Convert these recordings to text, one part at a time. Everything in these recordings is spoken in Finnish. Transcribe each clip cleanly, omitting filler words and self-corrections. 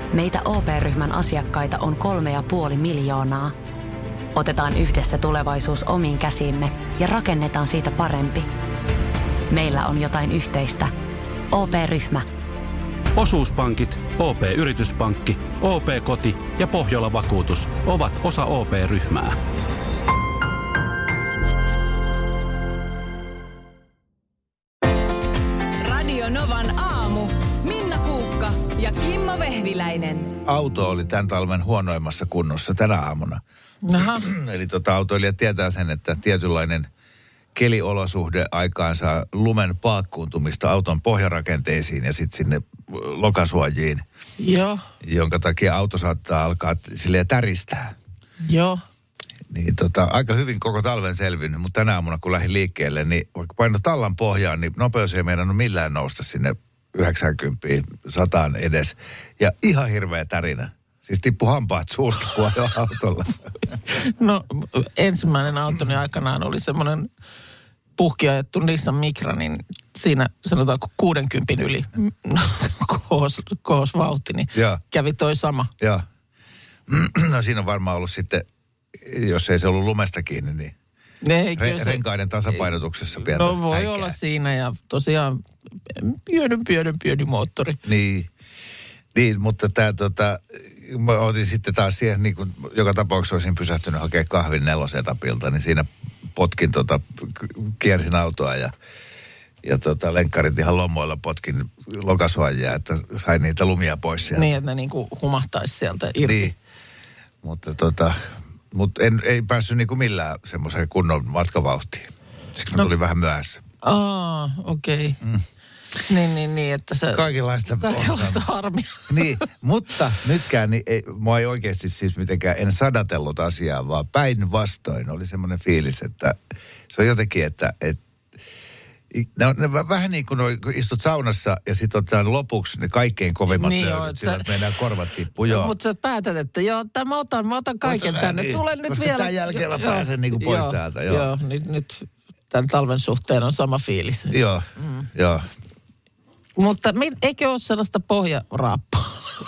Meitä OP-ryhmän asiakkaita on 3,5 miljoonaa. Otetaan yhdessä tulevaisuus omiin käsiimme ja rakennetaan siitä parempi. Meillä on jotain yhteistä. OP-ryhmä. Osuuspankit, OP-yrityspankki, OP-koti ja Pohjola-vakuutus ovat osa OP-ryhmää. Radio Novan aamu. Minna Kuukka ja Kimmo Vehviläinen. Auto oli tämän talven huonoimmassa kunnossa tänä aamuna. Aha. Eli autoilijat tietää sen, että tietynlainen keliolosuhde aikaansaa lumen paakkuuntumista auton pohjarakenteisiin ja sitten sinne lokasuojiin. Joo. Jonka takia auto saattaa alkaa silleen täristää. Joo. Niin aika hyvin koko talven selvinnyt, mutta tänä aamuna kun lähdin liikkeelle, niin vaikka paino tallan pohjaan, niin nopeus ei meinannut millään nousta sinne 90, 100 edes. Ja ihan hirveä tärinä. Siis tippu hampaat suusta, kun ajoi autolla. No ensimmäinen autoni aikanaan oli semmoinen puhkiajettu Nissan Micra, niin siinä sanotaanko 60 yli kohos vauhti, niin kävi toi sama. Joo. No siinä on varmaan ollut sitten, jos ei se ollut lumesta kiinni, niin renkaiden tasapainotuksessa pientä no voi häikkää. olla siinä ja tosiaan pieni moottori. Niin, mutta mä otin sitten taas siihen, niin kuin joka tapauksessa olisin pysähtynyt hakemaan kahvin 4-etapilta, niin siinä potkin kiersin autoa ja lenkkarit ihan lommoilla potkin lokasuojia, että sain niitä lumia pois sieltä. Niin, että ne niin kuin humahtaisi sieltä irti. Niin, mutta ei päässyt niin kuin millään semmoiseen kunnon matkavauhtiin. Siksi mä tulin vähän myöhässä. Okei. Niin, että se... Kaikenlaista harmia. Niin, mutta nytkään mua ei oikeasti siis mitenkään, en sadatellut asiaa, vaan päinvastoin oli semmoinen fiilis, että se on jotenkin, että vähän niin kuin istut saunassa ja sitten otetaan lopuksi ne kaikkein kovimmat löydöt, sillä että meidän korvat tippuu. Mutta sä päätät, että mä otan kaiken tänne. Niin, tulen nyt koska vielä. tämän jälkeen mä pääsen niin kuin pois täältä. Joo, nyt tämän talven suhteen on sama fiilis. Joo. Mutta eikö ole sellaista pohjaraappaa?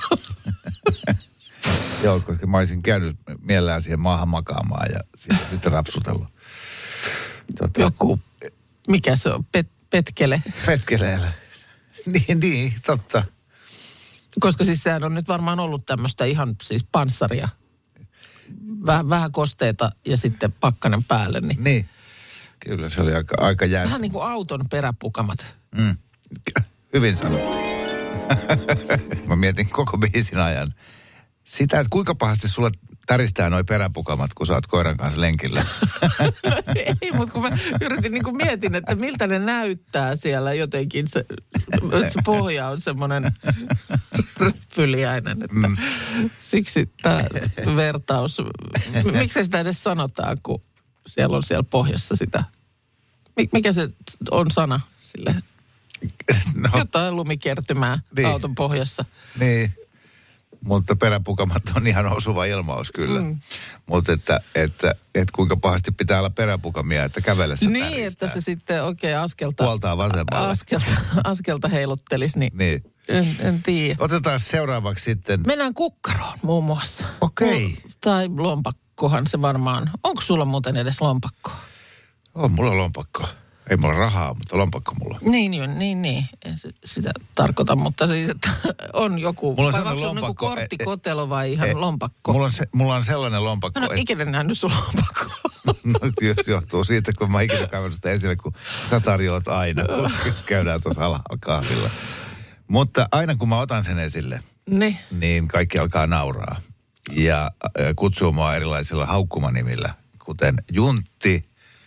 Joo, koska mä olisin käynyt mielellään siihen maahan makaamaan ja sitten rapsutellut. Joku, mikä se on? Petkele? Petkeleellä. Niin, totta. Koska siis sehän on nyt varmaan ollut tämmöistä ihan siis panssaria. Vähän kosteita ja sitten pakkanen päälle. Niin. Kyllä se oli aika jäässä. Vähän niin kuin auton peräpukamat. Hyvin sanottu. Mä mietin koko biisin ajan sitä, että kuinka pahasti sulla täristää noi peräpukamat, kun sä oot koiran kanssa lenkillä. Ei, mutta kun mä yritin niin kuin mietin, että miltä ne näyttää siellä jotenkin. Se pohja on semmoinen ryppyliäinen, että siksi tämä vertaus. Miksei sitä edes sanotaan, kun siellä on siellä pohjassa sitä. Mikä se on sana sille? No. Jotain lumikertymää auton pohjassa. Niin, mutta peräpukamat on ihan osuva ilmaus kyllä. Mutta että kuinka pahasti pitää olla peräpukamia, että kävellessä niin, täristää. että se sitten oikein askelta... Puoltaa vasemmalle. Askelta heiluttelisi, niin. En tiedä. Otetaan seuraavaksi sitten... Mennään kukkaroon muun muassa. Okei. Tai lompakkohan se varmaan. Onko sulla muuten edes lompakkoa? On mulla lompakko. Ei mulla rahaa, mutta lompakko mulla. Niin. En sitä tarkoita, mutta siis, että on joku... Mulla on sellainen lompakko. lompakko. Korttikotelo vai ihan lompakko? Mulla on sellainen lompakko. Mä en ole ikinä nähnyt sun lompakkoa. No, johtuu siitä, kun mä ikinä käynyt sitä esille, kun sä tarjoat aina, kun käydään tuossa alhaalla kahvilla. Mutta aina kun mä otan sen esille, niin kaikki alkaa nauraa. Ja kutsuu mua erilaisilla haukkumanimillä, kuten Juntti,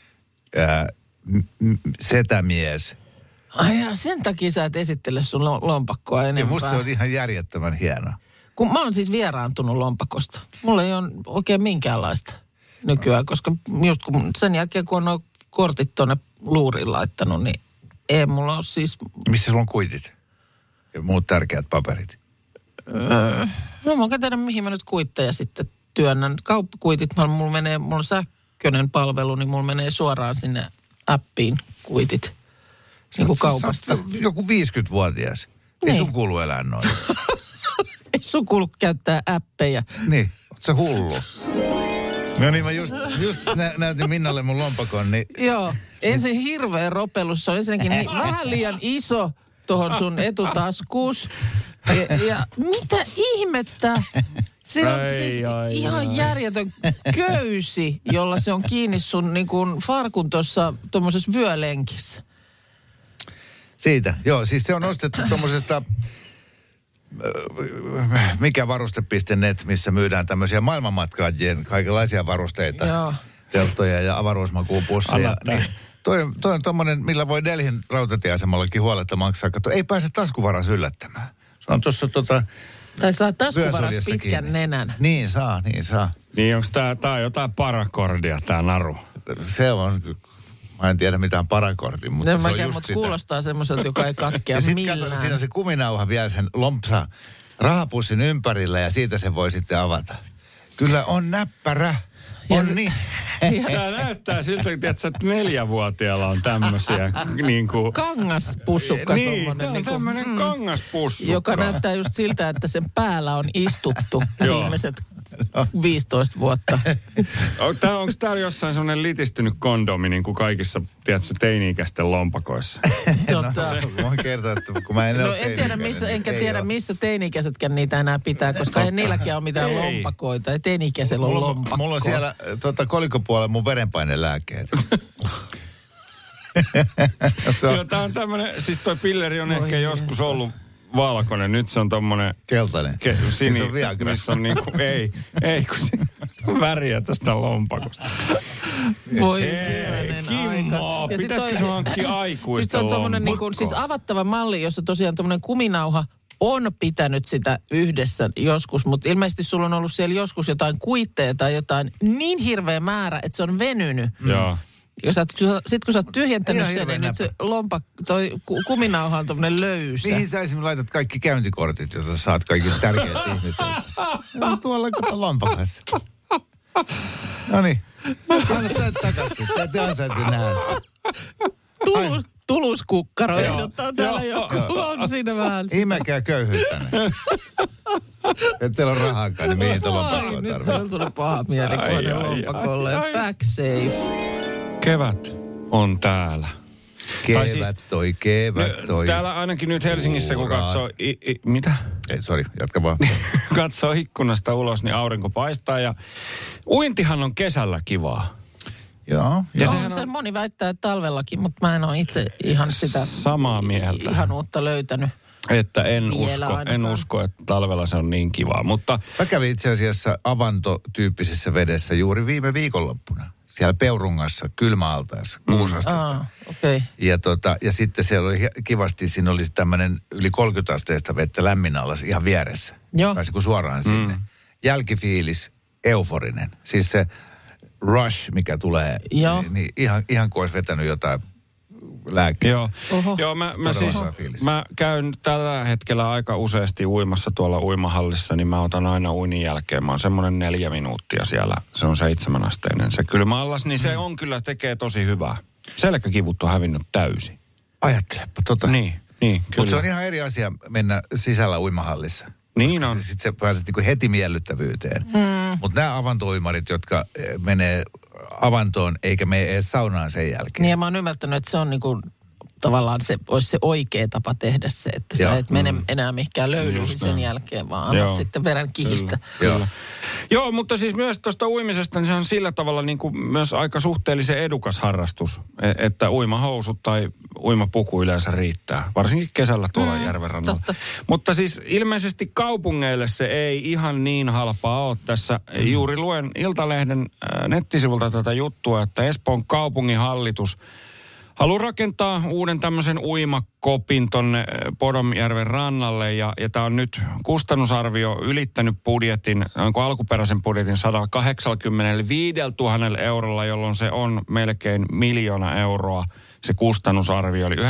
setämies. Ai ja sen takia sä et esittele sun lompakkoa enempää. Ja musta se on ihan järjettömän hieno. Kun mä oon siis vieraantunut lompakosta. Mulla ei ole oikein minkäänlaista nykyään, koska just kun sen jälkeen kun on kortit tuonne luuriin laittanut, niin ei mulla ole siis... Missä sulla on kuitit? Ja muut tärkeät paperit? No mä oikein tiedä, mihin mä nyt kuitteja sitten työnnän. Kauppakuitit, mulla on sähköinen palvelu, niin mulla menee suoraan sinne appiin kuitit. Niin kuin kaupasta. Joku 50-vuotias. Ei sun kuulu elää noin. Ei sun kuulu käyttää appeja. Niin, oot sä hullu? No niin, mä just näytin Minnalle mun lompakon, niin... Joo, ensin hirveä ropellus. Se on ensinnäkin vähän liian iso tuohon sun etutaskuus. Ja mitä ihmettä? Siinä on siis ihan järjetön köysi, jolla se on kiinni sun niin kuin farkun tuossa tuommoisessa vyölenkissä. Siitä, joo, siis se on ostettu tuommoisesta... mikä varuste.net, missä myydään tämmöisiä maailmanmatkaajien kaikenlaisia varusteita. Joo. Telttoja ja avaruusmakuupusseja. Niin, toi on tommonen, millä voi Delhin rautatieasemallakin huoletta maksaa. Kato, ei pääse taskuvaras yllättämään. Se on tuossa tai saa taskuvaras pitkän nenän. Niin saa. Niin onko tää jotain parakordia tää naru? Se on kyllä. Mä en tiedä mitään parakordia, mutta se on just sitä. Kuulostaa semmoiselta, joka ei katkea millään. Ja sitten siinä on se kuminauha vielä sen lompsa rahapussin ympärillä ja siitä se voi sitten avata. Kyllä on näppärä. On niin. Tää näyttää siltä, että 4-vuotiaalla on tämmöisiä niinku... Kangaspussukka. Niin, tää on tämmönen kangaspussukka. Joka näyttää just siltä, että sen päällä on istuttu viimeiset 15 vuotta. Onko täällä jossain semmoinen litistynyt kondomi niin kuin kaikissa, tiedätkö, teini-ikäisten lompakoissa? Voin kertoa, että kun mä en ole tiedä, missä teini-ikäisetkään niitä enää pitää, koska ei niilläkään ole mitään lompakoita. Ei teini-ikäisellä ole lompakkoa. Mulla on siellä kolikopuolella mun verenpainelääkkeet. Joo, tää on tämmönen, siis toi pilleri on ehkä joskus ollut valkoinen, nyt se on tommonen... Keltainen. Se on Viagra. Missä on niinku, ei kun se väriä tästä lompakosta. Voi hyvänen Kimmo, pitäisikö sun hankkia aikuista lompakkoa? Sitten se on tommonen siis avattava malli, jossa tosiaan tommonen kuminauha on pitänyt sitä yhdessä joskus, mutta ilmeisesti sulla on ollut siellä joskus jotain kuitteja tai jotain niin hirveä määrä, että se on venynyt. Joo. Ja sitten kun sä oot tyhjentänyt sen, niin nyt se toi kuminauha on tommonen löysä. Mihin sä esimerkiksi laitat kaikki käyntikortit, joita saat kaikille tärkeät ihmiset? On tuolla kato lompakassa. Noniin. Anna tää takaisin. Te ansaitse nähdä sitä. Tuluskukkaro ehdottaa täällä joku. On siinä vähän. Ihmekää köyhyyttänne. Et teillä on rahaakaan, niin mihin te lompakkoa tarvitsee? Nyt on tullut paha mieli kohdeen lompakolle. Back safe. Kevät on täällä. Kevät toi. Täällä ainakin nyt Helsingissä, kun katsoo... Mitä? Ei, sori, jatka vaan. Katsoo ikkunasta ulos, niin aurinko paistaa ja uintihan on kesällä kivaa. Joo. Ja se moni väittää, että talvellakin, mutta mä en ole itse ihan sitä... Samaa mieltä. Ihan uutta löytänyt. Että en usko, että talvella se on niin kivaa, mutta... Mä kävin itse asiassa avantotyyppisessä vedessä juuri viime viikonloppuna. Siellä Peurungassa, kylmäaltaassa, 6 astetta. Okay. Ja sitten siellä oli kivasti, siinä oli tämmöinen yli 30 asteista vettä lämmin alla ihan vieressä. Joo. Pääsikö suoraan sinne. Jälkifiilis, euforinen. Siis se rush, mikä tulee, niin ihan kuin olisi vetänyt jotain lääkkeitä. Joo, mä käyn tällä hetkellä aika useasti uimassa tuolla uimahallissa, niin mä otan aina uinin jälkeen. Mä oon semmoinen 4 minuuttia siellä, se on 7-asteinen se kylmäallas, niin se on kyllä, tekee tosi hyvää. Selkäkivut on hävinnyt täysin. Ajattelepa Niin, kyllä. Mutta se on ihan eri asia mennä sisällä uimahallissa. Niin on. Sitten se pääset niinku heti miellyttävyyteen. Mutta nämä avantouimarit, jotka menee avantoon eikä mene edes saunaan sen jälkeen. Niin ja mä oon ymmärtänyt, että se on niinku tavallaan se olisi se oikea tapa tehdä se, että sä et mene enää mihinkään löylyihin sen jälkeen, vaan annat sitten veren kihistä. Joo, mutta siis myös tuosta uimisesta, niin se on sillä tavalla niin kuin myös aika suhteellisen edukas harrastus, että uimahousut tai uimapuku yleensä riittää, varsinkin kesällä tuolla järvenrannalla. Mutta siis ilmeisesti kaupungeille se ei ihan niin halpaa ole tässä. Juuri luen Iltalehden nettisivulta tätä juttua, että Espoon kaupunginhallitus haluan rakentaa uuden tämmöisen uimakopin tonne Podomjärven rannalle ja tämä on nyt kustannusarvio ylittänyt budjetin, onko alkuperäisen budjetin 185 000 eurolla, jolloin se on melkein 1 000 000 euroa. Se kustannusarvio oli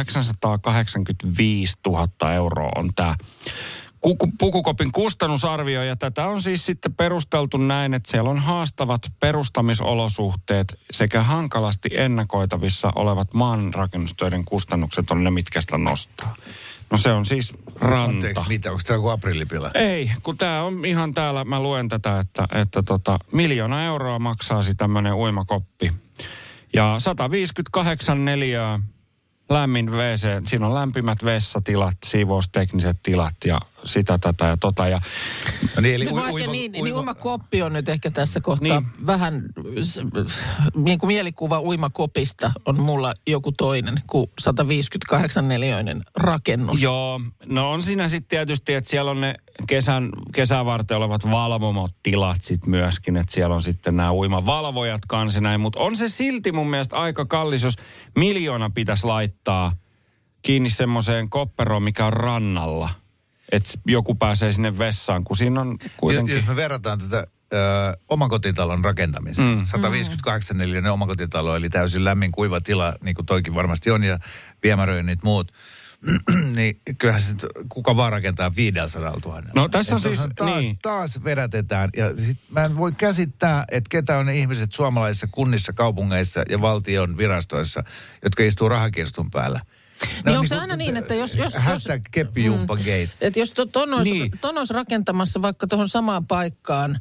985 000 euroa on tämä pukukopin kustannusarvio, ja tätä on siis sitten perusteltu näin, että siellä on haastavat perustamisolosuhteet sekä hankalasti ennakoitavissa olevat maanrakennustöiden kustannukset on ne, mitkä sitä nostaa. No se on siis ranta. Anteeksi, mitä? Onko tämä joku aprillipila? Ei, kun tämä on ihan täällä, mä luen tätä, että 1 000 000 euroa maksaa tämmöinen uimakoppi. Ja 158 neliöä, lämmin WC, siinä on lämpimät vessatilat, siivoustekniset tilat ja sitä, tätä ja tota. Ja no niin, eli uimakoppi on nyt ehkä tässä kohtaa vähän, niin kuin mielikuva uimakopista on mulla joku toinen kuin 158 neliöinen rakennus. Joo, no on siinä sitten tietysti, että siellä on ne kesän varten olevat valvomotilat sitten myöskin, että siellä on sitten nämä uimavalvojat kanssa näin, mutta on se silti mun mielestä aika kallis, jos 1 000 000 pitäisi laittaa kiinni semmoiseen kopperoon, mikä on rannalla. Että joku pääsee sinne vessaan, kun siinä on kuitenkin... Jos me verrataan tätä omakotitalon rakentamiseen, 158 neliöinen omakotitalo, eli täysin lämmin kuiva tila, niin kuin toikin varmasti on, ja viemäröinnit muut, niin kyllähän se kuka vaan rakentaa 500 000. No tässä on siis... Taas vedätetään, ja sit mä en voi käsittää, että ketä on ne ihmiset suomalaisissa kunnissa, kaupungeissa ja valtion virastoissa, jotka istuu rahakirstun päällä. Niin onko se aina niin, että jos hashtag keppijumppagate. Että jos ton olisi rakentamassa vaikka tuohon samaan paikkaan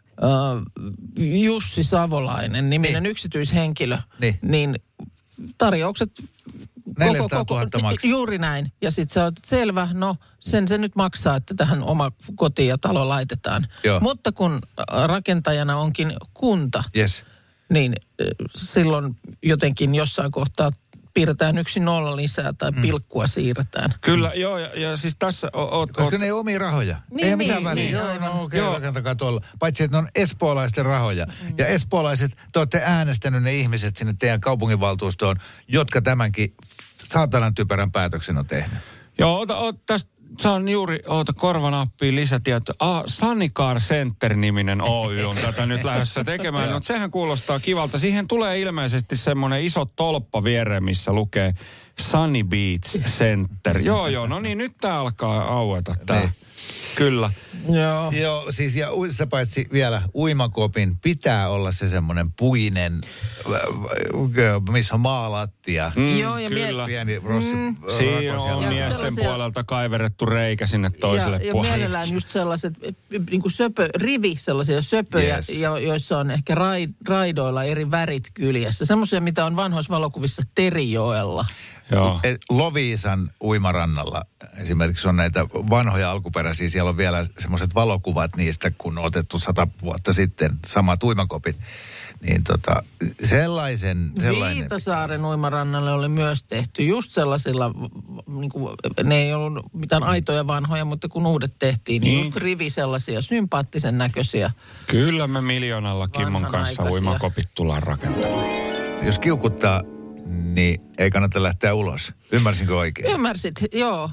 Jussi Savolainen, niminen yksityishenkilö, niin tarjoukset 400 000 maksaa. Juuri näin. Ja sitten sä oot, selvä, no sen se nyt maksaa, että tähän oma koti ja talo laitetaan. Joo. Mutta kun rakentajana onkin kunta, niin silloin jotenkin jossain kohtaa piirretään 1 0 lisää tai pilkkua siirretään. Kyllä, joo, ja siis tässä... Koska ne ei omia rahoja. Niin, ei mitään väliä. Joo, rakentakaa tuolla. Paitsi, että ne on espoolaisten rahoja. Ja espoolaiset, te olette äänestänyt ne ihmiset sinne teidän kaupunginvaltuustoon, jotka tämänkin saatanan typerän päätöksen on tehnyt. Joo, tästä saan juuri, korvanappiin lisätieto. Sunnycar Center-niminen Oy on tätä nyt lähdössä tekemään. No sehän kuulostaa kivalta. Siihen tulee ilmeisesti semmoinen iso tolppa viereen, missä lukee Sunny Beach Center. Joo, no niin, nyt tää alkaa aueta tää. Kyllä. Joo, siis ja sitä paitsi vielä uimakopin pitää olla se semmoinen puinen, missä on maalattia. Joo, ja kyllä. Pieni rossi. Siinä on miesten puolelta kaiverrettu reikä sinne toiselle puolelle. Ja mielellään just sellaiset niin kuin rivi, sellaisia söpöjä, joissa on ehkä raidoilla eri värit kyljessä. Semmoisia, mitä on vanhoissa valokuvissa Terijoella. Joo. Loviisan uimarannalla esimerkiksi on näitä vanhoja alkuperäisiä, siellä on vielä semmoiset valokuvat niistä, kun on otettu 100 vuotta sitten samat uimakopit. Niin sellainen... Viitasaaren uimarannalle oli myös tehty just sellaisilla, niin kuin, ne ei ollut mitään aitoja vanhoja, mutta kun uudet tehtiin, niin just rivi sellaisia sympaattisen näköisiä. Kyllä me 1 000 000 Kimmon kanssa uimakopit tullaan rakentamaan. Jos kiukuttaa, niin ei kannata lähteä ulos. Ymmärsinkö oikein? Ymmärsit, joo.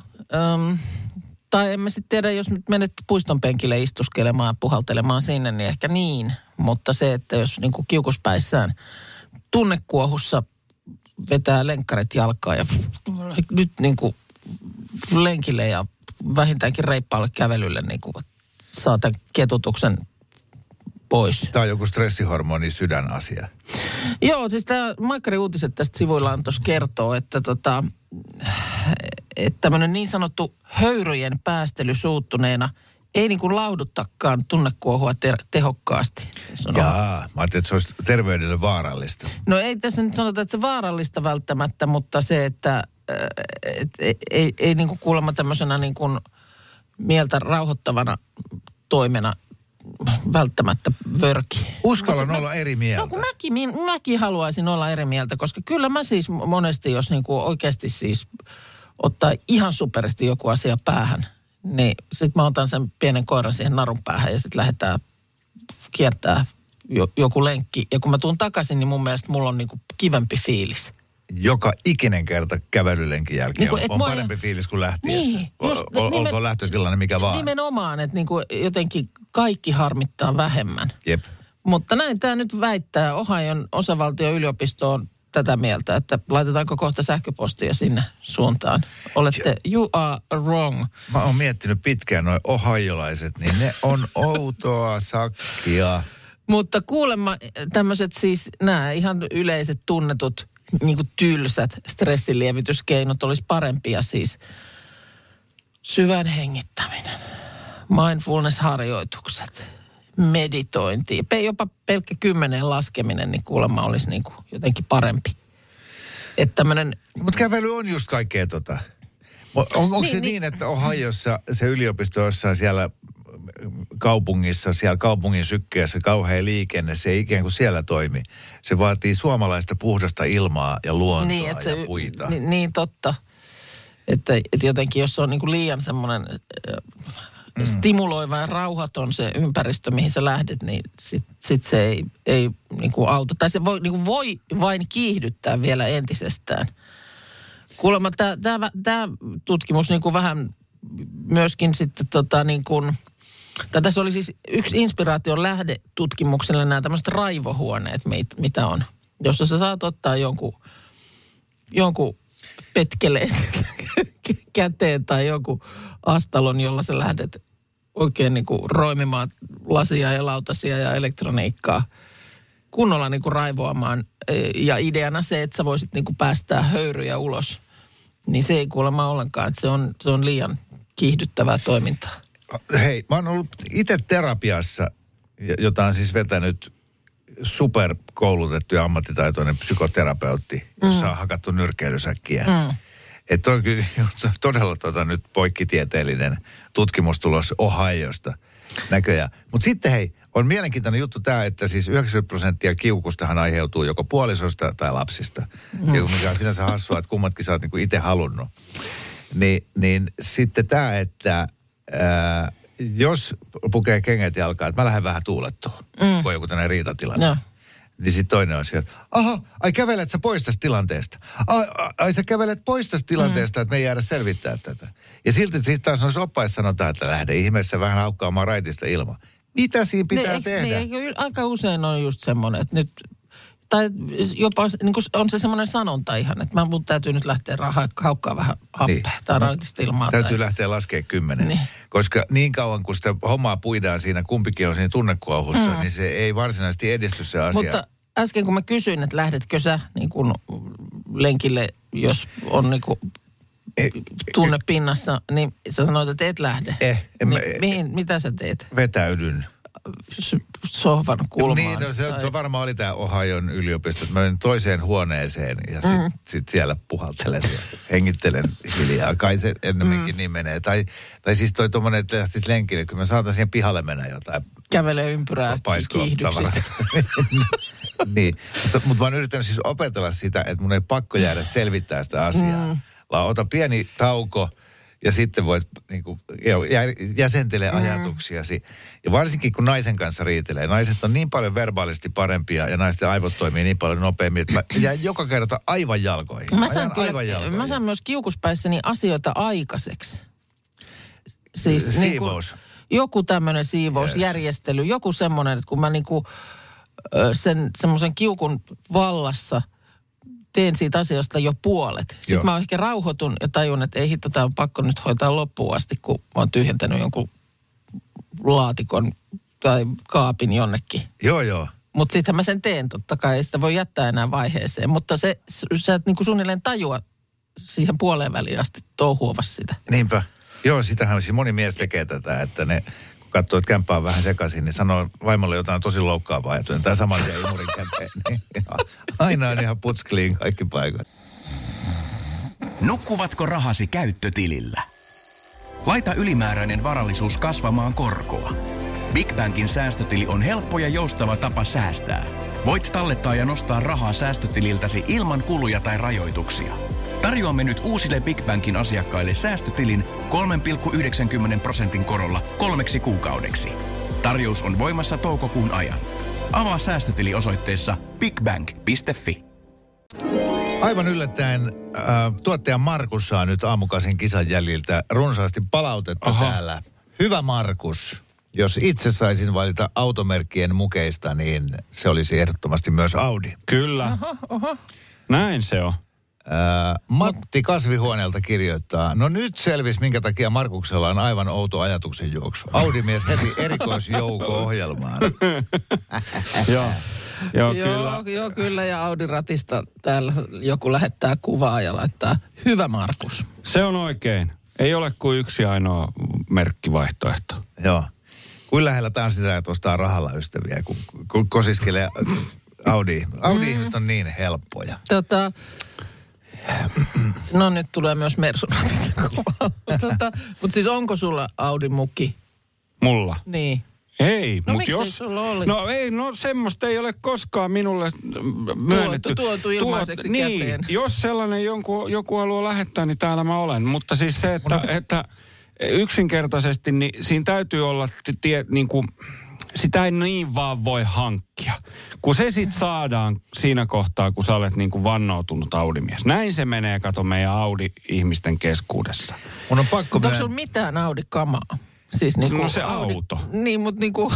Tai en mä sitten tiedä, jos nyt menet puiston penkille istuskelemaan, puhaltelemaan sinne, niin ehkä niin. Mutta se, että jos niin kuin kiukuspäissään tunnekuohussa vetää lenkkarit jalkaan ja nyt niin kuin lenkille ja vähintäänkin reippaalle kävelylle niin kuin saa tämän ketutuksen pois. Tämä on joku stressihormoni sydänasia. Joo, siis tämä Maikkari Uutiset tästä sivuillaan tuossa kertoo, että tämmöinen niin sanottu höyryjen päästely suuttuneena ei niin kuin lauduttakaan tunnekuohua tehokkaasti. Jaa, mä ajattelin, että se olisi terveydelle vaarallista. No ei tässä nyt sanota, että se vaarallista välttämättä, mutta se, että ei niin kuin kuulemma tämmöisenä niin kuin mieltä rauhoittavana toimena välttämättä vörki. Uskallan olla eri mieltä. No kun mäkin haluaisin olla eri mieltä, koska kyllä mä siis monesti, jos niin kuin oikeasti siis ottaa ihan superisti joku asia päähän, niin sit mä otan sen pienen koiran siihen narun päähän ja sit lähdetään kiertää joku lenkki. Ja kun mä tuun takaisin, niin mun mielestä mulla on niin kuin kivempi fiilis. Joka ikinen kerta kävelylenkin jälkeen niin on parempi fiilis kuin lähtiessä. Niin, olkoon lähtötilanne mikä vaan. Nimenomaan, että niin kuin jotenkin kaikki harmittaa vähemmän. Jep. Mutta näin tämä nyt väittää. Ohion osavaltion yliopisto on tätä mieltä, että laitetaanko kohta sähköpostia sinne suuntaan. Olette, you are wrong. Mä oon miettinyt pitkään noi ohiolaiset, niin ne on outoa sakkia. Mutta kuulemma tämmöiset siis nämä ihan yleiset tunnetut niin kuin tylsät stressinlievityskeinot olisi parempia siis syvän hengittäminen, mindfulness-harjoitukset, meditointi, jopa pelkkä 10 laskeminen, niin kuulemma olisi niin kuin jotenkin parempi. Että tämmöinen... Mutta kävely on just kaikkea tota. Onko se niin, että Ohiossa se yliopisto jossain siellä kaupungissa, siellä kaupungin sykkeessä kauhea liikenne, se ei ikään kuin siellä toimi. Se vaatii suomalaista puhdasta ilmaa ja luontoa ja puita. Niin totta. Että jotenkin jos on niin kuin liian semmoinen stimuloiva ja rauhaton se ympäristö, mihin sä lähdet, niin sit se ei niin kuin auta. Tai se voi vain kiihdyttää vielä entisestään. Kuulemma tämä tutkimus niin kuin vähän myöskin sitten niin kuin, tässä oli siis yksi inspiraation lähde tutkimukselle nämä tämmöiset raivohuoneet, mitä on. Jossa sä saat ottaa jonkun petkeleen käteen tai jonkun astalon, jolla sä lähdet oikein niin kuin roimimaan lasia ja lautasia ja elektroniikkaa kunnolla niin kuin raivoamaan. Ja ideana se, että sä voisit niin kuin päästää höyryjä ulos. Niin se ei kuulemma ollenkaan, että se on liian kiihdyttävää toimintaa. Hei, mä oon ollut itse terapiassa, jota on siis vetänyt superkoulutettu ja ammattitaitoinen psykoterapeutti, jossa on hakattu nyrkkeilysäkkiä. Että on kyllä todella nyt poikkitieteellinen tutkimustulos Ohiosta näköjään. Mutta sitten hei, on mielenkiintoinen juttu tämä, että siis 90% kiukustahan aiheutuu joko puolisosta tai lapsista. Ja mikä on sinänsä hassua, että kummatkin sä oot niinku itse halunnut. Niin sitten tämä, että jos pukee kengät jalkaan, että mä lähden vähän tuulettua, kun on joku tämmöinen riitatilanne. No. Niin sitten toinen on sieltä, ai kävelet sä pois tästä tilanteesta. Ai sä kävelet pois tästä tilanteesta, että me ei jäädä selvittää tätä. Ja silti sitten taas noissa oppaissa sanotaan, että lähde ihmeessä vähän haukkaamaan raitista ilmaa. Mitä siinä pitää tehdä? Aika usein on just semmoinen, että nyt, tai jopa niin on se semmoinen sanonta ihan, että mun täytyy nyt lähteä haukkaa vähän happea tai raitista ilmaa. Täytyy lähteä laskemaan 10. Niin. Koska niin kauan, kun sitä hommaa puidaan siinä, kumpikin on siinä tunnekuohussa, niin se ei varsinaisesti edisty se asia. Mutta äsken kun mä kysyin, että lähdetkö sä niin kuin lenkille, jos on niin kuin tunne pinnassa, niin sä sanoit, että et lähde. Mitä sä teet? Vetäydyn. Sohvan kulmaan. Niin, no se varmaan oli tämä Ohion yliopisto. Mä menin toiseen huoneeseen ja sit siellä puhaltelen ja hengittelen hiljaa. Kai se ennemminkin niin menee. Tai siis toi tommonen, että lähtis lenkille, kun mä saatan siihen pihalle mennä jotain. Kävelee ympyrää kiihdyksissä. Niin, mutta mä oon yrittänyt siis opetella sitä, että mun ei pakko jäädä selvittää sitä asiaa. Vaan ota pieni tauko ja sitten voit niinku, jäsentele ajatuksiasi. Ja varsinkin kun naisen kanssa riitelee. Naiset on niin paljon verbaalisesti parempia ja naisten aivot toimii niin paljon nopeammin, että mä jään joka kerta aivan jalkoihin. Mä saan myös kiukuspäissäni asioita aikaiseksi. Siis siivous. Joku tämmöinen siivousjärjestely, joku semmoinen, että kun mä niinku semmoisen kiukun vallassa teen siitä asiasta jo puolet. Sitten mä ehkä rauhoitun ja tajun, että ei hitto, tää on pakko nyt hoitaa loppuun asti, kun mä oon tyhjentänyt jonkun laatikon tai kaapin jonnekin. Joo. Mutta sittenhän mä sen teen totta kai, ei sitä voi jättää enää vaiheeseen. Mutta sä et niinku suunnilleen tajua siihen puoleen väliin asti touhuavassa sitä. Niinpä. Joo, sitähän siis moni mies tekee tätä, että ne kun katsoo, että kämppä on vähän sekaisin, niin sanoo vaimolle jotain tosi loukkaavaa ja työntää saman tien imurin käteen. Niin aina on ihan putskliin kaikki paikat. Nukkuvatko rahasi käyttötilillä? Laita ylimääräinen varallisuus kasvamaan korkoa. Big Bankin säästötili on helppo ja joustava tapa säästää. Voit tallettaa ja nostaa rahaa säästötililtäsi ilman kuluja tai rajoituksia. Tarjoamme nyt uusille Big Bankin asiakkaille säästötilin 3,90% korolla 3 kuukaudeksi. Tarjous on voimassa toukokuun ajan. Avaa säästötili osoitteessa bigbank.fi. Aivan yllättäen tuottaja Markus saa nyt aamukasin kisan jäljiltä runsaasti palautetta täällä. Hyvä Markus, jos itse saisin valita automerkkien mukeista, niin se olisi ehdottomasti myös Audi. Kyllä. Näin se on. Matti Kasvihuoneelta kirjoittaa, no nyt selvisi, minkä takia Markuksella on aivan outo ajatuksen juoksu. Audi-mies heti erikoisjoukko-ohjelmaan. Joo, kyllä. Ja Audi-ratista täällä joku lähettää kuvaa ja laittaa, hyvä Markus. Se on oikein. Ei ole kuin yksi ainoa merkkivaihtoehto. Joo. Kuin lähellä taas sitä, että ostaa rahalla ystäviä, kun kosiskelee Audi. Audi-ihmiset on niin helppoja. No nyt tulee myös Mersun. Mutta siis onko sulla Audi-mukki? Mulla? Niin. Ei, No mutta miksei sulla oli? Semmoista ei ole koskaan minulle myönnetty. Tuotu ilmaiseksi niin, käteen. Jos sellainen joku haluaa lähettää, niin täällä mä olen. Mutta siis se, että yksinkertaisesti, niin siinä täytyy olla, sitä ei niin vaan voi hankkia. Kun se sitten saadaan siinä kohtaa, kun sä olet niin kuin vannoutunut Audi-mies. Näin se menee, kato meidän Audi-ihmisten keskuudessa. Mun on pakko Onko sulla mitään Audi-kamaa? Siis no se auto. Niin, mutta niinku...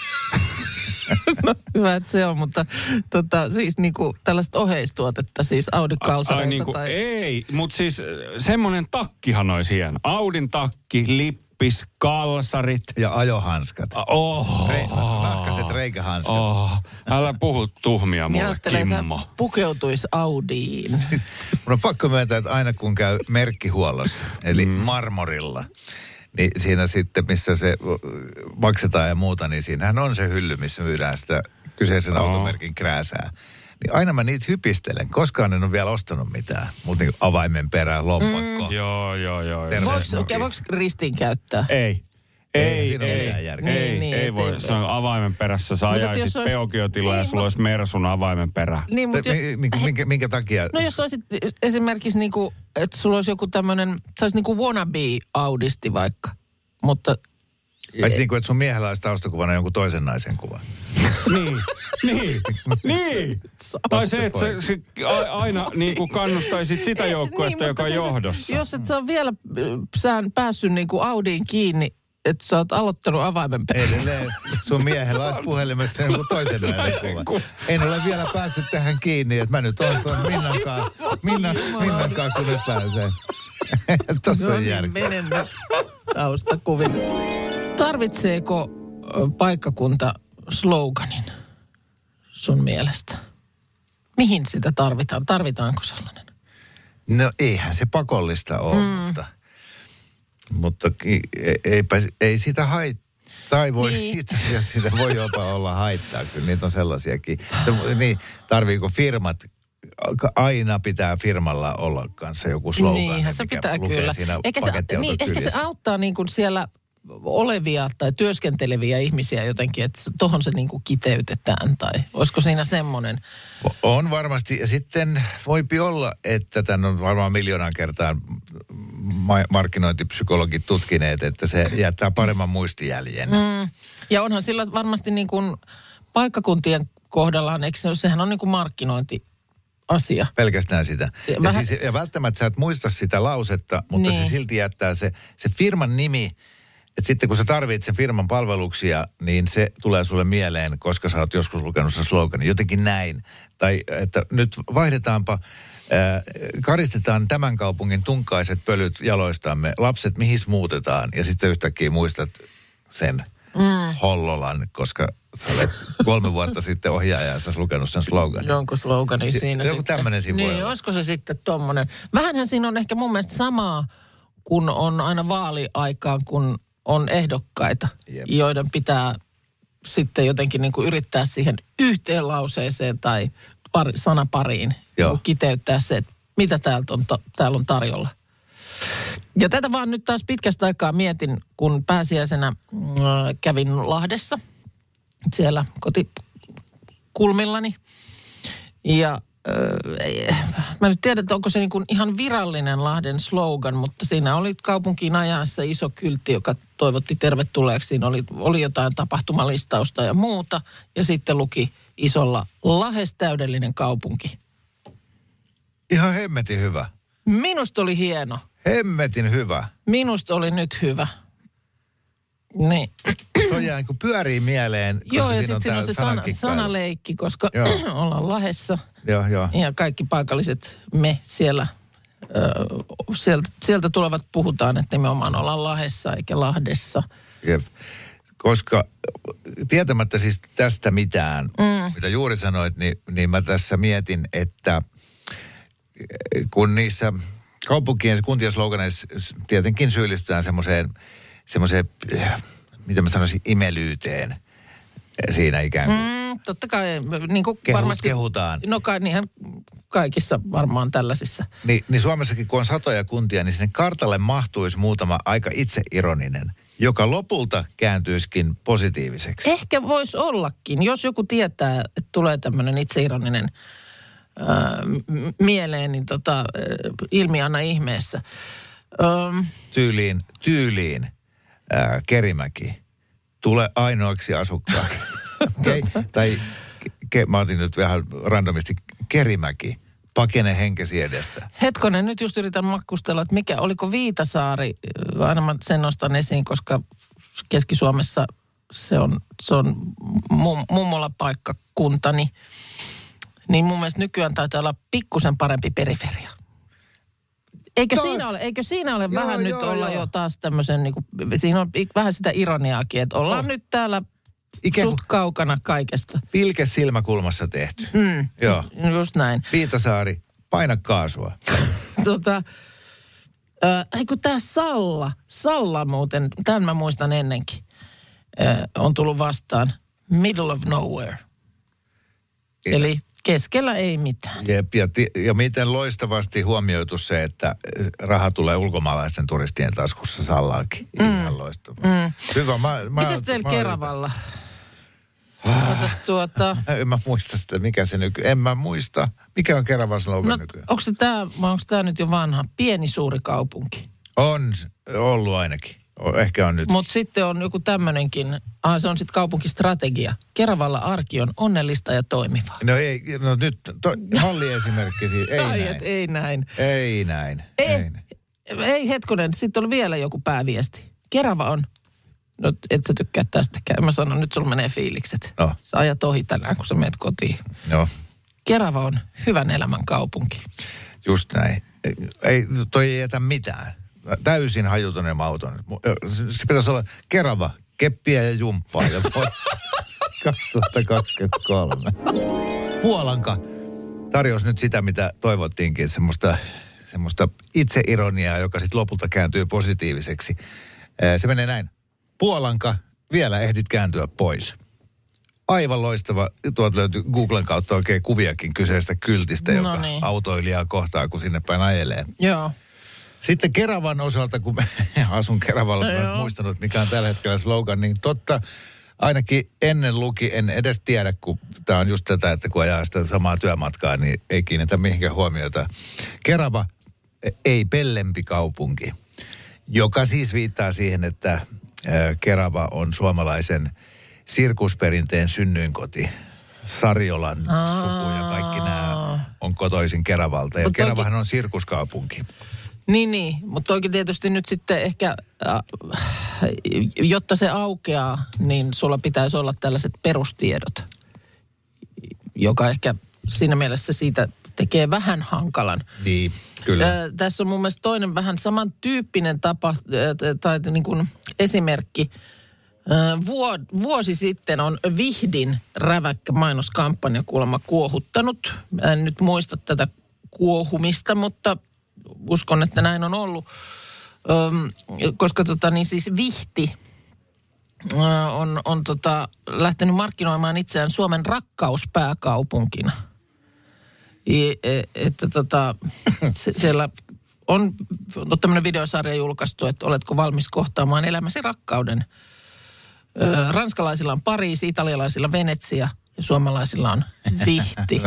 no hyvä, että se on, mutta siis niinku tällaista oheistuotetta, siis Audi-kalsareita niinku, tai... Ei, mutta siis semmoinen takkihan olisi hieno. Audin takki, lippis, kalsarit. Ja ajohanskat. Nahkaset reikähanskat. Älä puhu tuhmia mulle, Kimmo. Että pukeutuisi Audiin. Siis, mun on pakko myöntää, että aina kun käy merkkihuollossa, eli Marmorilla, niin siinä sitten, missä se maksetaan ja muuta, niin siinähän on se hylly, missä myydään sitä kyseisen automerkin krääsää. Niin aina mä niitä hypistelen. Koskaan en ole vielä ostanut mitään. Mutta niin avaimen perään, lompakko. Joo. Voiko ristin käyttää? Ei. Siinä on mitään järkeä. Ei voi. Se on avaimen perässä. Sä ajaisit Peokiotilla ja sulla olisi Mersun avaimen perä. Niin, mutta minkä takia? No jos olisit esimerkiksi niinku, että sulla olisi joku tämmöinen, se olisi niinku wannabe Audisti vaikka, mutta... Vai niin kuin, että sun miehellä olisi taustakuvana jonkun toisen naisen kuva. Niin. Tai se, että se aina niin kuin kannustaisit sitä joukkuetta, joka on johdossa. Jos et sä ole vielä päässyt niin kuin Audiin kiinni, että sä oot aloittanut avaimen perään. Edelleen sun miehellä olisi puhelimessa jonkun toisen naisen kuva. En ole vielä päässyt tähän kiinni, että mä nyt oon tuon Minnankaan, kun nyt pääsee. Tossa on järkeä. Menen nyt taustakuvin. Tarvitseeko paikkakunta sloganin sun mielestä? Mihin sitä tarvitaan? Tarvitaanko sellainen? No eihän se pakollista ole, mutta ei sitä haittaa. Niin. Itse asiassa sitä voi jopa olla haittaa, kyllä niitä on sellaisiakin. Niin, tarviiko firmat, aina pitää firmalla olla kanssa joku slogan. Niinhän se pitää kyllä. Ehkä se auttaa niin kuin siellä olevia tai työskenteleviä ihmisiä jotenkin, että tohon se niin kuin kiteytetään tai olisiko siinä semmoinen? On varmasti ja sitten voipi olla, että tämän on varmaan 1,000,000 kertaa markkinointipsykologit tutkineet, että se jättää paremman muistijäljen. Ja onhan sillä varmasti niin kuin paikkakuntien kohdallaan, eikö sehän on niin kuin markkinointiasia. Pelkästään sitä. Ja välttämättä sä et muista sitä lausetta, mutta se silti jättää se firman nimi. Että sitten kun sä tarvitset sen firman palveluksia, niin se tulee sulle mieleen, koska sä oot joskus lukenut sen sloganin. Jotenkin näin. Tai että nyt vaihdetaanpa, karistetaan tämän kaupungin tunkaiset pölyt jaloistamme. Lapset, mihin muutetaan? Ja sitten sä yhtäkkiä muistat sen Hollolan, koska sä olet 3 vuotta sitten ohjaajansa lukenut sen sloganin. Jonkun sloganin siinä joku sitten. Tämmöinen siinä niin, olisiko se sitten tommonen? Vähänhän siinä on ehkä mun mielestä samaa, kun on aina vaaliaikaan, kun on ehdokkaita, joiden pitää sitten jotenkin niin kuin yrittää siihen yhteen lauseeseen tai sanapariin niin kiteyttää se, että mitä täällä on tarjolla. Ja tätä vaan nyt taas pitkästä aikaa mietin, kun pääsiäisenä kävin Lahdessa, siellä kotikulmillani. Ja mä nyt tiedän, että onko se niin kuin ihan virallinen Lahden slogan, mutta siinä oli kaupunkiin ajaessa iso kyltti, joka toivotti tervetulleeksi. Siinä oli jotain tapahtumalistausta ja muuta. Ja sitten luki isolla Lahes täydellinen kaupunki. Ihan hemmetin hyvä. Minusta oli hieno. Hemmetin hyvä. Minusta oli nyt hyvä. Niin. Toi jää niin pyörii mieleen, koska joo, ja siinä on sitten siinä on se sanaleikki, koska ollaan Lahdessa. Joo. Ja kaikki paikalliset me siellä, sieltä tulevat puhutaan, että nimenomaan ollaan Lahdessa eikä Lahdessa. Jep. Koska tietämättä siis tästä mitään, mitä juuri sanoit, niin mä tässä mietin, että kun niissä kaupunkien ja kuntien sloganeissa tietenkin syyllistytään semmoiseen, mitä mä sanoisin, imelyyteen siinä ikään kuin. Totta kai, niin kuin varmasti. Kehutaan. No kai niinhän kaikissa varmaan tällaisissa. Niin Suomessakin, kun on satoja kuntia, niin sinne kartalle mahtuisi muutama aika itseironinen, joka lopulta kääntyisikin positiiviseksi. Ehkä voisi ollakin, jos joku tietää, että tulee tämmöinen itseironinen mieleen, niin ilmi aina ihmeessä. Tyyliin Kerimäki, tule ainoaksi asukkaaksi. Tai mä otin nyt vähän randomisti Kerimäki, pakene henkesi edestä. Hetkonen, nyt just yritän makkustella, että oliko Viitasaari, aina mä sen nostan esiin, koska Keski-Suomessa se on mummola paikkakuntani. Niin mun mielestä nykyään taitaa olla pikkusen parempi periferia. Eikö siinä ole vähän nyt olla jo taas tämmöisen, niin kuin, siinä on vähän sitä ironiaakin, että ollaan nyt täällä suht kaukana kaikesta. Pilke silmäkulmassa tehty. Joo. Just näin. Viitasaari, paina kaasua. Eikö tää Salla muuten, tämän mä muistan ennenkin, on tullut vastaan. Middle of nowhere. Eli keskellä ei mitään. Jep, ja miten loistavasti huomioitu se, että raha tulee ulkomaalaisten turistien taskussa Sallalkin. Ihan loistavaa. Hyvä. Mitäs teillä Keravalla? En mä muista sitä, mikä se en mä muista. Mikä on Keravan slogan nykyään? Onko tämä nyt jo vanha? Pieni suuri kaupunki. On ollut ainakin. Ehkä on nyt. Mutta sitten on joku tämmöinenkin, se on sitten kaupunkistrategia. Keravalla arki on onnellista ja toimivaa. No ei, nyt malliesimerkki ei näin. Ei näin. Ei hetkonen, sitten oli vielä joku pääviesti. Kerava on, no et sä tykkää tästäkään. Mä sanon, nyt sulla menee fiilikset. No. Sä ajat ohi tänään, kun sä menet kotiin. No. Kerava on hyvän elämän kaupunki. Just näin. Toi ei jätä mitään. Täysin hajuton ja mauton. Se pitäisi olla Kerava, keppiä ja jumppaa ja 2023. Puolanka tarjosi nyt sitä, mitä toivottiinkin, semmoista itseironiaa, joka sitten lopulta kääntyy positiiviseksi. Se menee näin. Puolanka, vielä ehdit kääntyä pois. Aivan loistava. Tuolta löytyy Googlen kautta oikein kuviakin kyseistä kyltistä, joka autoilijaa kohtaa, kun sinne päin ajelee. Joo. Sitten Keravan osalta, kun asun Keravalla, mä en muistanut, mikä on tällä hetkellä slogan, niin totta, ainakin ennen luki, en edes tiedä, kun tämä on just tätä, että kun ajaa sitä samaa työmatkaa, niin ei kiinnitä mihinkään huomiota. Kerava, ei pellempi kaupunki, joka siis viittaa siihen, että Kerava on suomalaisen sirkusperinteen synnyinkoti. Sarjolan suku ja kaikki nämä on kotoisin Keravalta. Ja Keravahan on sirkuskaupunki. Niin, mutta oikein tietysti nyt sitten ehkä, jotta se aukeaa, niin sulla pitäisi olla tällaiset perustiedot, joka ehkä siinä mielessä siitä tekee vähän hankalan. Niin, kyllä. Tässä on mun mielestä toinen vähän samantyyppinen tapa tai niin kuin esimerkki. Vuosi sitten on Vihdin räväkkä mainoskampanja kuulemma kuohuttanut. Mä en nyt muista tätä kuohumista, mutta uskon, että näin on ollut. Koska siis Vihti on lähtenyt markkinoimaan itseään Suomen rakkauspääkaupunkina. Että siellä on tämmöinen videosarja julkaistu, että oletko valmis kohtaamaan elämäsi rakkauden. Ranskalaisilla on Pariisi, italialaisilla Venetsia ja suomalaisilla on Vihti.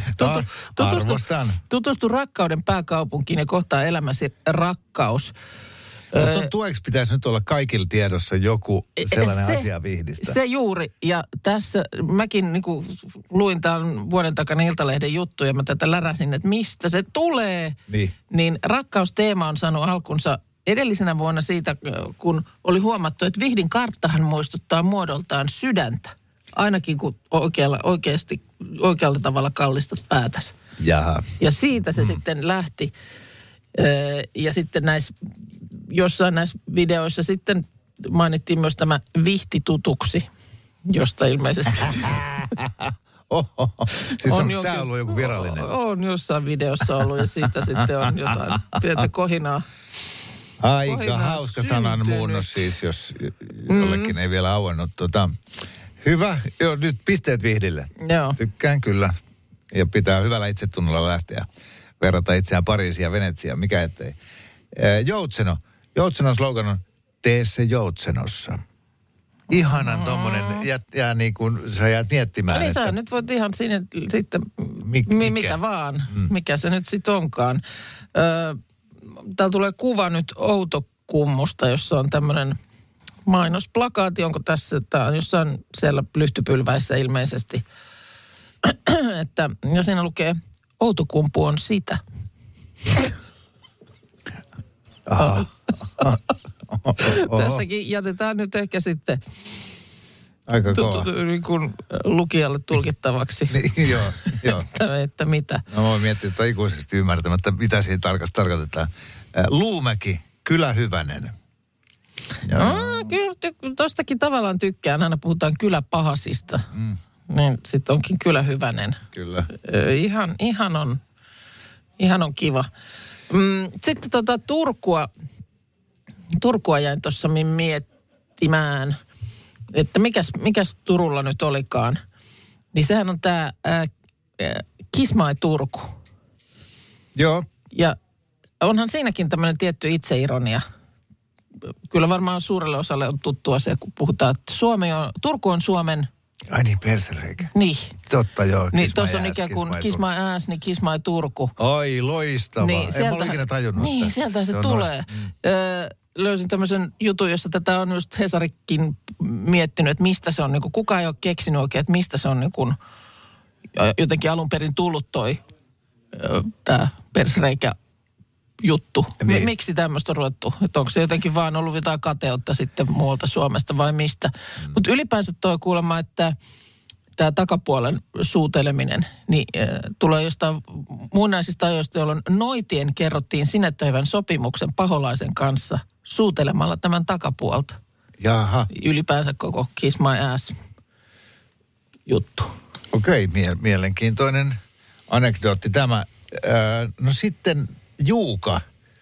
Tutustu rakkauden pääkaupunkiin ja kohtaa elämäsi rakkaus. Mutta tueksi pitäisi nyt olla kaikilla tiedossa joku sellainen asia Vihdistä. Se juuri. Ja tässä mäkin luin tämän vuoden takana Iltalehden juttu ja mä tätä läräsin, että mistä se tulee. Niin rakkausteema on saanut alkunsa edellisenä vuonna siitä, kun oli huomattu, että Vihdin karttahan muistuttaa muodoltaan sydäntä. Ainakin kun oikealla tavalla kallistat päätäsi. Jaha. Ja siitä se sitten lähti. Ja sitten jossain näissä videoissa sitten mainittiin myös tämä Vihti tutuksi, josta ilmeisesti Siis onko tämä ollut joku virallinen? On jossain videossa ollut ja siitä sitten on jotain pientä kohinaa. Aika hauska sanan muunnos siis, jos jollekin ei vielä auennut. Hyvä. Joo, nyt pisteet Vihdille. Joo. Tykkään kyllä. Ja pitää hyvällä itsetunnolla lähteä verrata itseään Pariisia ja Venetsiaan. Mikä ettei. Joutseno. Joutsenon slogan on tee se Joutsenossa. Ihanan tommonen, jää niin kuin sä jäät miettimään. Eli sä nyt voit ihan sinne sitten, mitä vaan, mikä se nyt sitten onkaan. Täällä tulee kuva nyt Outokummusta, jossa on tämmöinen mainosplakaati. Onko tässä, tää on jossain siellä Lyhtypylväissä ilmeisesti. Ja siinä lukee, Outokumpu on sitä. Tässäkin jätetään nyt ehkä sitten aika kova. Niin kuin lukijalle tulkittavaksi. Niin, joo. Että mitä. Mä voin miettiä, että ikuisesti ymmärtämättä, mitä siinä tarkoitetaan. Luumäki, Kylähyvänen. Kyllä, tostakin tavallaan tykkään. Aina puhutaan kyläpahasista. Niin sitten onkin Kylähyvänen. Kyllä. Ihan on kiva. Sitten Turkua jäin tuossa miettimään, että mikäs Turulla nyt olikaan. Niin sehän on tämä Kiss My Turku. Joo. Ja onhan siinäkin tämmöinen tietty itseironia. Kyllä varmaan suurelle osalle on tuttua se, kun puhutaan, että Turku on Suomen... Ai niin, persereikä. Niin. Totta joo. Niin tuossa on ikään kuin Kiss My Ass, niin Kiss My Turku. Oi, loistavaa. Niin, en mä ole ikinä tajunnut. Niin, sieltä se tulee. Löysin tämmöisen jutun, jossa tätä on just Hesarikin miettinyt, että mistä se on, niin kuin, kukaan ei ole keksinyt oikein, että mistä se on niin kuin, jotenkin alun perin tullut tämä persreikä juttu. Niin. Miksi tämmöistä on ruvettu? Että onko se jotenkin vaan ollut jotain kateutta sitten muualta Suomesta vai mistä? Mutta ylipäänsä toi kuulemma, että tämä takapuolen suuteleminen niin tulee jostain muinaisista ajoista, jolloin noitien kerrottiin sinetöivän sopimuksen paholaisen kanssa suutelemalla tämän takapuolta. Jaha. Ylipäänsä koko Kiss My Ass juttu. Okei, mielenkiintoinen anekdootti tämä. No sitten Juuka.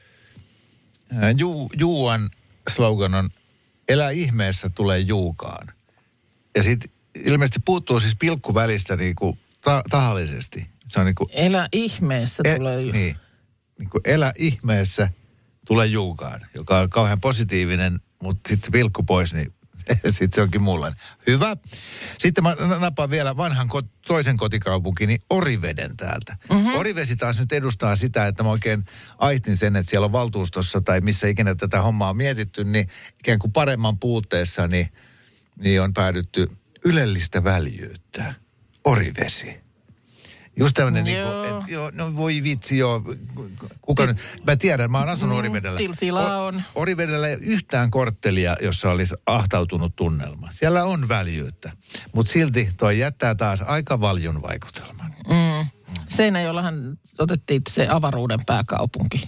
Juuan slogan on, elä ihmeessä, tulee Juukaan. Ja sitten ilmeisesti puuttuu siis pilkku välistä niinku tahallisesti. Se on niinku... Elä ihmeessä tulee Juukaan. Niin. Niinku elä ihmeessä, tulee Juukaan, joka on kauhean positiivinen, mutta sitten pilkku pois, niin sitten se onkin mullainen. Hyvä. Sitten mä napaan vielä vanhan toisen kotikaupunkini Oriveden täältä. Orivesi taas nyt edustaa sitä, että mä oikein aistin sen, että siellä on valtuustossa tai missä ikinä tätä hommaa on mietitty, niin ikään kuin paremman puutteessa niin on päädytty ylellistä väljyyttä. Orivesi. Just tämmöinen että joo, no voi vitsi joo. Kuka nyt? Mä tiedän, mä oon asunut Orivedellä. Tilaa on. Orivedellä ei ole korttelia, jossa olisi ahtautunut tunnelma. Siellä on väljyyttä. Mutta silti toi jättää taas aika valjun vaikutelman. Seinäjoellahan otettiin se avaruuden pääkaupunki.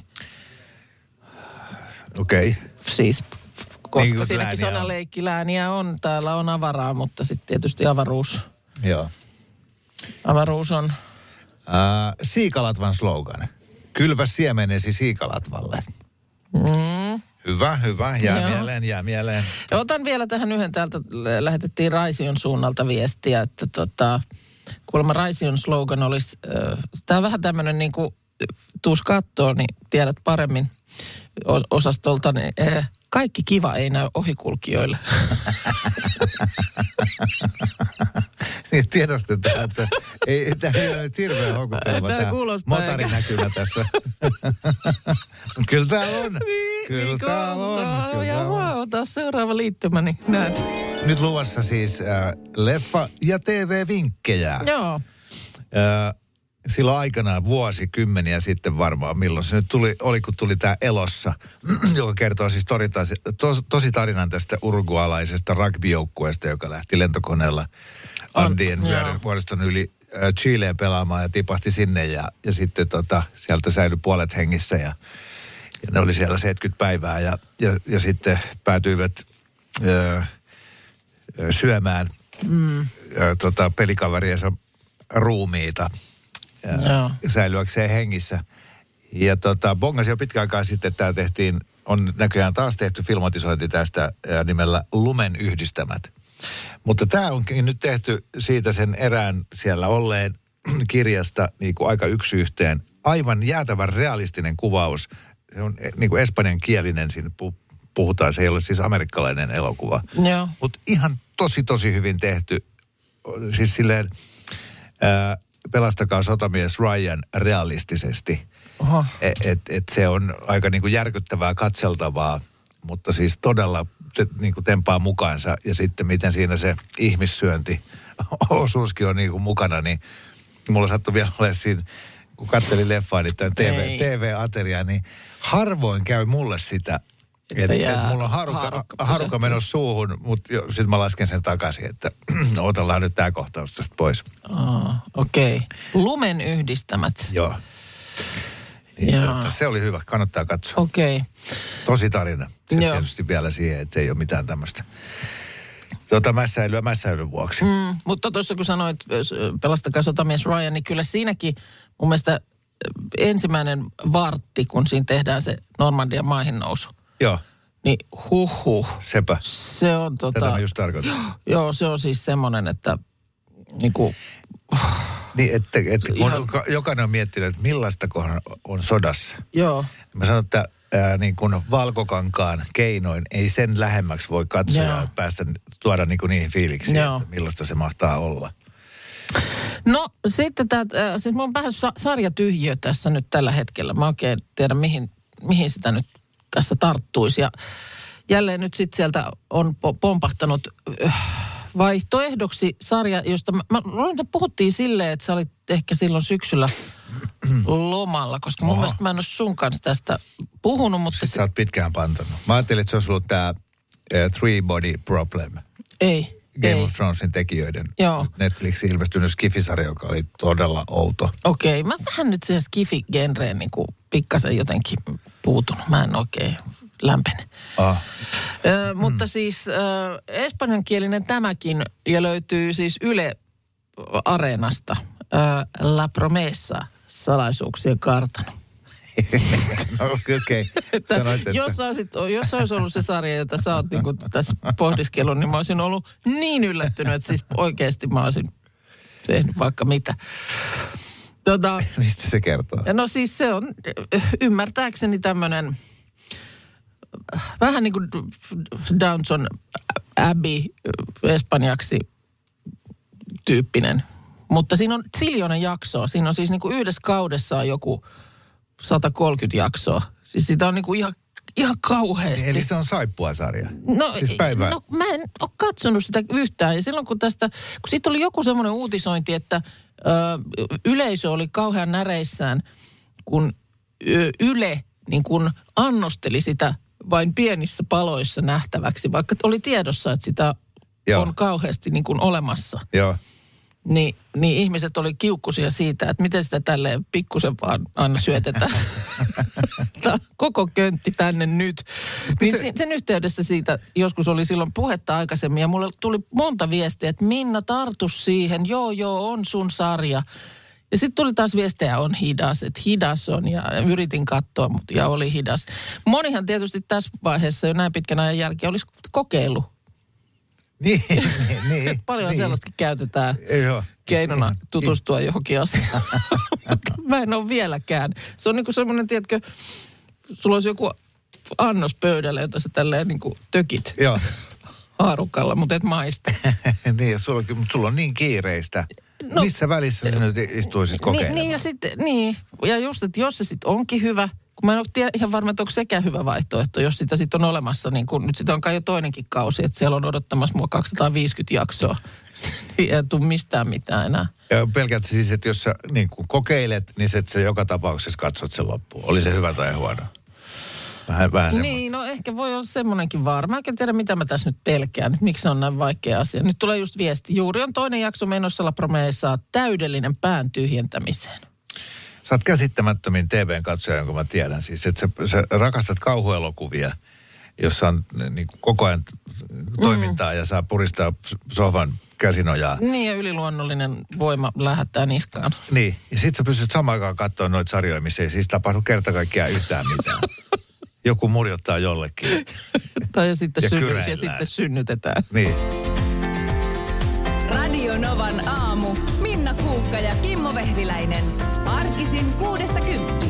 Okei. Siis, koska niin siinäkin sanaleikki-lääniä on. Täällä on avaraa, mutta sitten tietysti avaruus. Joo. Avaruus on... Siikalatvan slogan. Kylvä siemenesi Siikalatvalle. Hyvä. Jää mieleen. Ja otan vielä tähän yhden, täältä lähetettiin Raision suunnalta viestiä, että kuulemma Raision slogan olisi, tämä on vähän tämmöinen niin kuin, tuus kattoo, niin tiedät paremmin osastolta, niin kaikki kiva ei näy ohikulkijoille. Niin tiedostetaan, että tämä ei ole nyt hirveän houkutteleva tämä motarinäkymä tässä. Kyllä täällä on. Kyllä täällä on. Ja ota seuraava liittymä, niin näet. Nyt luvassa siis leffa- ja TV-vinkkejä. Joo. Silloin aikanaan vuosikymmeniä sitten varmaan, milloin se nyt kun tuli tämä Elossa, joka kertoo siis tosi tarinan tästä urugualaisesta rugbyjoukkueesta, joka lähti lentokoneella Andien vuoriston yli Chileen pelaamaan ja tipahti sinne ja sitten sieltä säilyi puolet hengissä ja ne oli siellä 70 päivää ja sitten päätyivät syömään pelikaveriensa ruumiita säilyäkseen hengissä. Ja bongasin jo pitkään aikaa sitten, että tämä on näköjään taas tehty filmatisointi tästä nimellä Lumen yhdistämät. Mutta tämä onkin nyt tehty siitä sen erään siellä olleen kirjasta niin kuin aika yksi yhteen. Aivan jäätävän realistinen kuvaus. Se on niin kuin espanjankielinen, siinä puhutaan. Se ei ole siis amerikkalainen elokuva. Mutta ihan tosi hyvin tehty. Siis silleen pelastakaa sotamies Ryan realistisesti. Et se on aika niin kuin järkyttävää katseltavaa, mutta siis todella niin kuin tempaa mukaansa. Ja sitten miten siinä se ihmissyönti osuuskin on niin kuin mukana, niin mulla sattui vielä olemaan siinä, kun katselin leffaa, niin tämän TV-ateriaa, niin harvoin käy mulle sitä, että mulla on harukka menossa suuhun, mutta sitten mä lasken sen takaisin, että otellaan nyt tämä kohtaus tästä pois. Okei. Lumen yhdistämät. Joo. Niin, se oli hyvä, kannattaa katsoa. Okei. Tosi tarina. Se tietysti vielä siihen, että se ei ole mitään tämmöistä mässäilyn vuoksi. Mutta tuossa kun sanoit, pelastakaa sotamies Ryan, niin kyllä siinäkin mun mielestä ensimmäinen vartti, kun siinä tehdään se Normandian maihin nousu. Joo. Niin Sepä. Se on Tätä mä just tarkoitan. Joo, se on siis semmoinen, että niinku... Niin, että kun jokainen on miettinyt, että millaista kohan on sodassa. Joo. Mä sanon, että niin kuin valkokankaan keinoin ei sen lähemmäksi voi katsoa ja tuoda niin kuin niihin fiiliksiin, että millaista se mahtaa olla. No sitten siis mulla on vähän sarjatyhjiö tässä nyt tällä hetkellä. Mä oikein tiedä, mihin sitä nyt tässä tarttuisi. Ja jälleen nyt sitten sieltä on pompahtanut vaihtoehdoksi sarja, josta puhuttiin silleen, että sä olit ehkä silloin syksyllä lomalla, koska mun mielestä mä en ole sun kanssa tästä puhunut, mutta... Sitten sä oot pitkään pantanut. Mä ajattelin, että se olisi ollut tää Three Body Problem. Ei. Game of Thronesin tekijöiden. Joo. Netflixin ilmestynyt Skifi-sarja, joka oli todella outo. Okei, mä vähän nyt sen Skifi-genreen niin kuin pikkasen jotenkin puutunut. Mä en oikein lämpene. Mutta siis espanjankielinen tämäkin ja löytyy siis Yle Areenasta. La Promesa, salaisuuksien kartano. No okei. Sanoit, että... Jos olisi ollut se sarja, jota sä oot niin kuin tässä pohdiskellut, niin mä olisin ollut niin yllättynyt, että siis oikeasti mä olisin tehnyt vaikka mitä. Mistä se kertoo? No siis se on ymmärtääkseni tämmöinen vähän niin kuin Downton Abbey espanjaksi tyyppinen. Mutta siinä on ziljonen jaksoa. Siinä on siis niin kuin yhdessä kaudessa joku 130 jaksoa. Siis sitä on niin kuin ihan kauheasti. Eli se on saippua-sarja? No, siis no mä en ole katsonut sitä yhtään. Ja silloin kun siitä oli joku semmoinen uutisointi, että yleisö oli kauhean näreissään, kun Yle niin kuin annosteli sitä vain pienissä paloissa nähtäväksi, vaikka oli tiedossa, että sitä on kauheasti niin kuin olemassa. Joo. Niin ihmiset oli kiukkuisia siitä, että miten sitä tälleen pikkusen vaan aina syötetään. Koko köntti tänne nyt. Niin sen yhteydessä siitä joskus oli silloin puhetta aikaisemmin ja mulle tuli monta viestiä, että Minna tartu siihen, joo, on sun sarja. Ja sitten tuli taas viestejä, on hidas, että hidas on ja yritin katsoa, ja oli hidas. Monihan tietysti tässä vaiheessa jo näin pitkän ajan jälkeen olisi kokeillut. Niin. Paljon sellaistakin käytetään keinona tutustua johonkin asiaan. Mä en ole vieläkään. Se on niinku semmoinen, tiedätkö, sulla olisi joku annos pöydällä, jota sä tälleen niinku tökit haarukalla, mutta et maista. Niin, sulla on niin kiireistä. No, missä välissä sä nyt istuisit kokeilemaan? Ja just, että jos se sitten onkin hyvä, kun mä en ole ihan varma, että onko sekään hyvä vaihtoehto, jos sitä sitten on olemassa, niin kun nyt sitä on kai jo toinenkin kausi, että siellä on odottamassa mua 250 jaksoa. Ei tule mistään mitään enää. Ja pelkät siis, että jos sä niin kun kokeilet, niin sä joka tapauksessa katsot sen loppuun. Oli se hyvä tai huono? Vähän semmoista. Niin, no ehkä voi olla semmoinenkin varma. Mä en tiedä, mitä mä tässä nyt pelkään. Miksi se on näin vaikea asia. Nyt tulee just viesti. Juuri on toinen jakso menossa La Promesa, täydellinen pään tyhjentämiseen. Sä oot käsittämättömin TVn katsoja, jonka mä tiedän. Siis, että sä rakastat kauhuelokuvia, jossa on niin kuin koko ajan toimintaa ja saa puristaa sohvan käsinojaa. Niin, ja yliluonnollinen voima lähettää niskaan. Niin, ja sit sä pystyt samaan aikaan katsoa noita sarjoja, missä ei siis tapahdu kerta kaikkiaan yhtään mitään. Joku murjottaa jollekin. Tai sitten synnytetään. Niin. Radio Novan aamu. Minna Kuukka ja Kimmo Vehviläinen. Arkisin 6–10.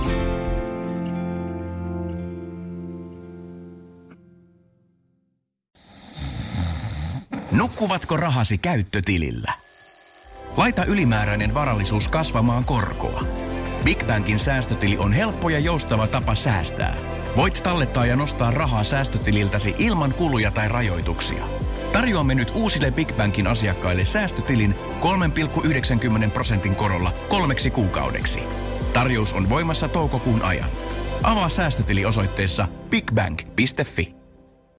Nukkuvatko rahasi käyttötilillä? Laita ylimääräinen varallisuus kasvamaan korkoa. Big Bankin säästötili on helppo ja joustava tapa säästää. Voit tallettaa ja nostaa rahaa säästötililtäsi ilman kuluja tai rajoituksia. Tarjoamme nyt uusille Big Bankin asiakkaille säästötilin 3,90% korolla 3 kuukaudeksi. Tarjous on voimassa toukokuun ajan. Avaa säästötili osoitteessa bigbank.fi.